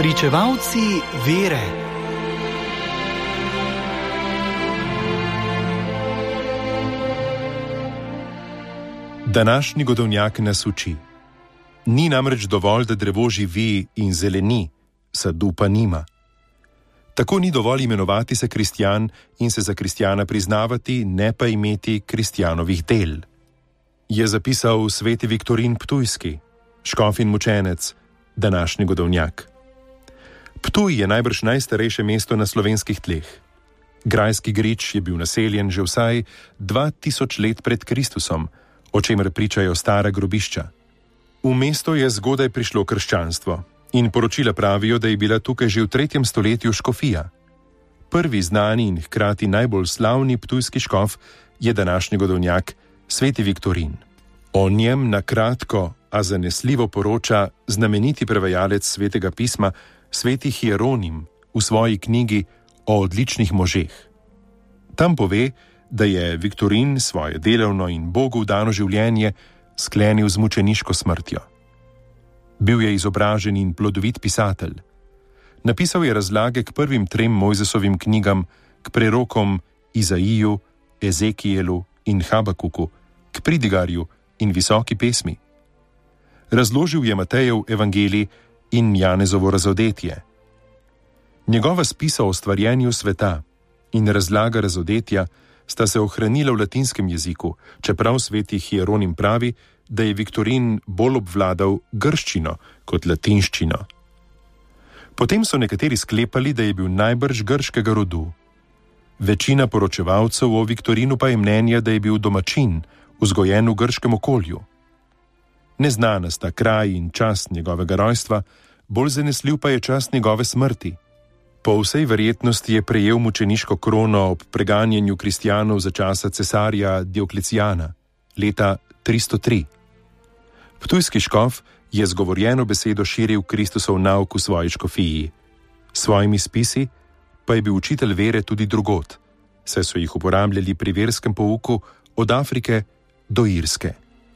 Pričevalci vere. Današnji godovnjak nas uči. Ni namreč dovolj, da drevo živi in zeleni, sadu pa nima. Tako ni dovolj imenovati se kristjan in se za kristjana priznavati, ne pa imeti kristjanovih del. Je zapisal sveti Viktorin Ptujski, škof in mučenec, današnji godovnjak. Ptuj je najbrž najstarejše mesto na slovenskih tleh. Grajski grič je bil naseljen že vsaj 2000 let pred Kristusom, o čemer pričajo stara grobišča. V mesto je zgodaj prišlo krščanstvo in poročila pravijo, da je bila tukaj že v 3. stoletju škofija. Prvi znani in hkrati najbolj slavni ptujski škof je današnji godovnjak, sveti Viktorin. O njem na kratko, a zanesljivo poroča znameniti prevajalec svetega pisma, sveti Hieronim, v svoji knjigi o odličnih možeh. Tam pove, da je Viktorin svoje delovno in Bogu dano življenje sklenil z mučeniško smrtjo. Bil je izobražen in plodovit pisatelj. Napisal je razlage k prvim 3 Mojzesovim knjigam, k prerokom Izaiju, Ezekijelu in Habakuku, k Pridigarju in Visoki pesmi. Razložil je Matejev evangelij in Janezovo razodetje. Njegova spisa o stvarjenju sveta in razlaga razodetja sta se ohranila v latinskem jeziku, čeprav sveti Hieronim pravi, da je Viktorin bolj obvladal grščino kot latinščino. Potem so nekateri sklepali, da je bil najbrž grškega rodu. Večina poročevalcev o Viktorinu pa je mnenja, da je bil domačin, vzgojen v grškem okolju. Neznana sta kraj in čas njegovega rojstva, bolj zanesljiv pa je čas njegove smrti. Po vsej verjetnosti je prejel mučeniško krono ob preganjanju kristjanov za časa cesarja Dioklecijana, leta 303. Ptujski škof je z govorjeno besedo širil Kristusov nauk v svoji škofiji. S svojimi spisi pa je bil učitelj vere tudi drugod, saj so jih uporabljali pri verskem pouku od Afrike do Irske.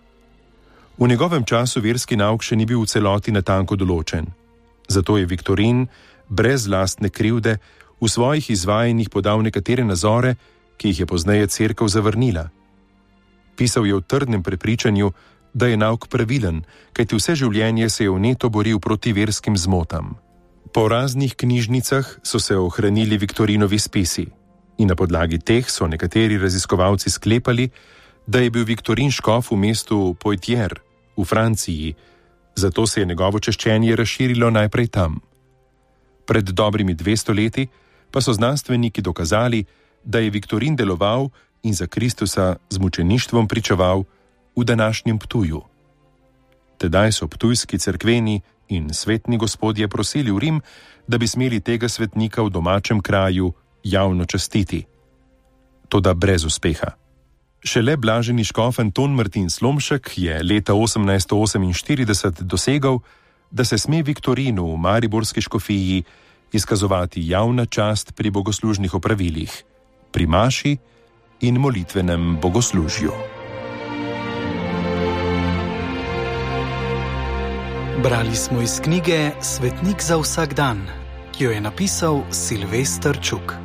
V njegovem času verski nauk še ni bil v celoti natanko določen. Zato je Viktorin brez lastne krivde v svojih izvajanjih podal nekatere nazore, ki jih je pozneje cerkev zavrnila. Pisal je v trdnem prepričanju, da je nauk pravilen, kajti vse življenje se je vneto boril proti verskim zmotam. Po raznih knjižnicah so se ohranili Viktorinovi spisi in na podlagi teh so nekateri raziskovalci sklepali, da je bil Viktorin škof v mestu Poitiers v Franciji, zato se je njegovo češčenje razširilo najprej tam. Pred dobrimi 200 leti pa so znanstveniki dokazali, da je Viktorin deloval in za Kristusa z mučeništvom pričeval v današnjem Ptuju. Tedaj so ptujski cerkveni in svetni gospodje prosili v Rim, da bi smeli tega svetnika v domačem kraju javno častiti. Toda brez uspeha. Šele blaženi škof Anton Martin Slomšek je leta 1848 dosegal, da se sme Viktorinu v mariborski škofiji izkazovati javna čast pri bogoslužnih opravilih, pri maši in molitvenem bogoslužju. Brali smo iz knjige Svetnik za vsak dan, ki jo je napisal Silvester Čuk.